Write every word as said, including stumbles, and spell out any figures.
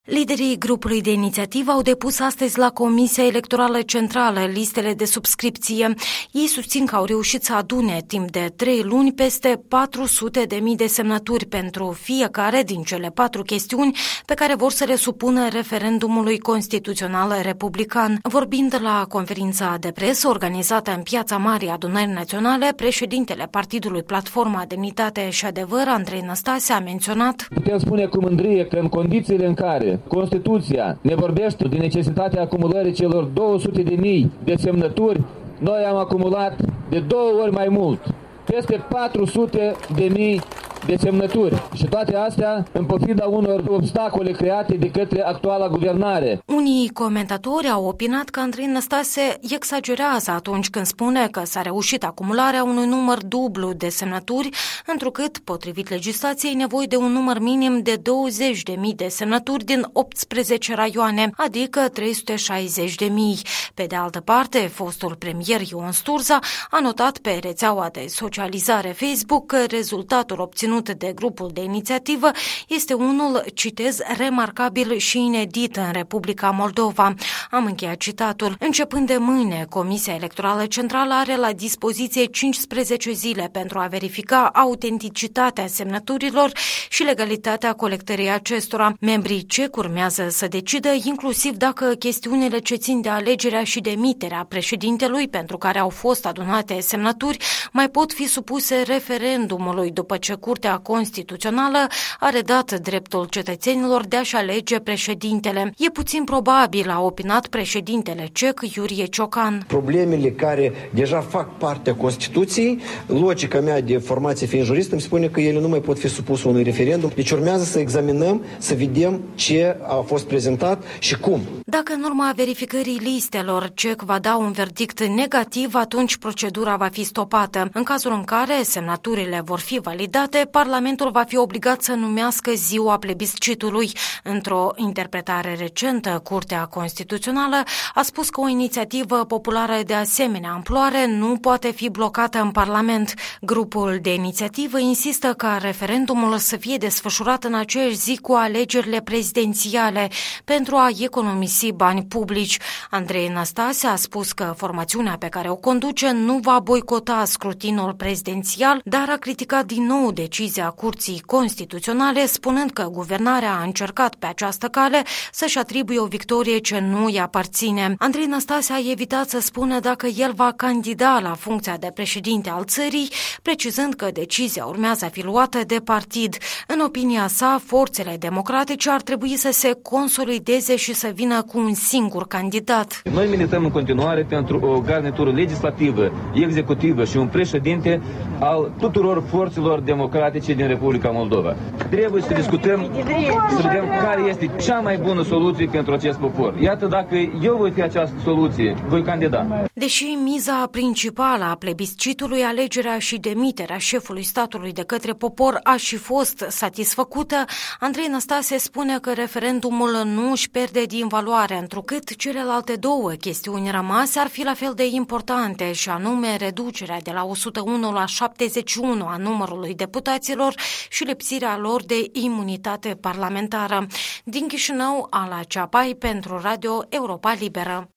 Liderii grupului de inițiativă au depus astăzi la Comisia Electorală Centrală listele de subscripție. Ei susțin că au reușit să adune timp de trei luni peste patru sute de mii de semnături pentru fiecare din cele patru chestiuni pe care vor să le supună referendumului constituțional republican. Vorbind la conferința de presă organizată în Piața Marii Adunării Naționale, președintele Partidului Platforma Demnitate și Adevăr, Andrei Năstase, a menționat: Putem spune cu mândrie că în condițiile în care Constituția ne vorbește de necesitatea acumulării celor două sute de mii de semnături, noi am acumulat de două ori mai mult, peste patru sute de mii de semnături. Și toate astea în pofida unor obstacole create de către actuala guvernare. Unii comentatori au opinat că Andrei Năstase exagerează atunci când spune că s-a reușit acumularea unui număr dublu de semnături, întrucât, potrivit legislației, nevoie de un număr minim de douăzeci de mii de semnături din optsprezece raioane, adică trei sute șaizeci de mii. Pe de altă parte, fostul premier Ion Sturza a notat pe rețeaua de socializare Facebook că rezultatul obținut de grupul de inițiativă este unul, citez, remarcabil și inedit în Republica Moldova. Am încheiat citatul. Începând de mâine, Comisia Electorală Centrală are la dispoziție cincisprezece zile pentru a verifica autenticitatea semnăturilor și legalitatea colectării acestora. Membrii C E C urmează să decidă inclusiv dacă chestiunile ce țin de alegerea și demiterea președintelui pentru care au fost adunate semnături mai pot fi supuse referendumului după ce Curtea Constituțională a redat dreptul cetățenilor de a-și alege președintele. E puțin probabil, a opinat președintele C E C, Iurie Ciocan. Problemele care deja fac parte a Constituției, logica mea de formație fiind jurist îmi spune că ele nu mai pot fi supuse unui referendum. Deci urmează să examinăm, să vedem ce a fost prezentat și cum. Dacă în urma verificării listelor C E C va da un verdict negativ, atunci procedura va fi stopată. În cazul în care semnăturile vor fi validate, Parlamentul va fi obligat să numească ziua plebiscitului. Într-o interpretare recentă, Curtea Constituțională a spus că o inițiativă populară de asemenea amploare nu poate fi blocată în Parlament. Grupul de inițiativă insistă ca referendumul să fie desfășurat în aceeași zi cu alegerile prezidențiale pentru a economisi bani publici. Andrei Năstase a spus că formațiunea pe care o conduce nu va boicota scrutinul prezidențial, dar a criticat din nou decizia Curții Constituționale, spunând că guvernarea a încercat pe această cale să-și atribuie o victorie ce nu îi aparține. Andrei Năstase a evitat să spună dacă el va candida la funcția de președinte al țării, precizând că decizia urmează a fi luată de partid. În opinia sa, forțele democratice ar trebui să se consolideze și să vină cu un singur candidat. Noi milităm în continuare pentru o garnitură legislativă, executivă și un președinte al tuturor forțelor democratice din Republica Moldova. Trebuie să discutăm, să vedem care este cea mai bună soluție pentru acest popor. Iată, dacă eu voi fi această soluție, voi candida. Deși miza principală a plebiscitului, alegerea și demiterea șefului statului de către popor a și fost satisfăcută, Andrei Năstase spune că referendumul nu își pierde din valoare, întrucât celelalte două chestiuni rămase ar fi la fel de importante, și anume reducerea de la o sută unu la șaptezeci și unu a numărului deputaților și lipsirea lor de imunitate parlamentară. Din Chișinău, Ala Ceapai pentru Radio Europa Liberă.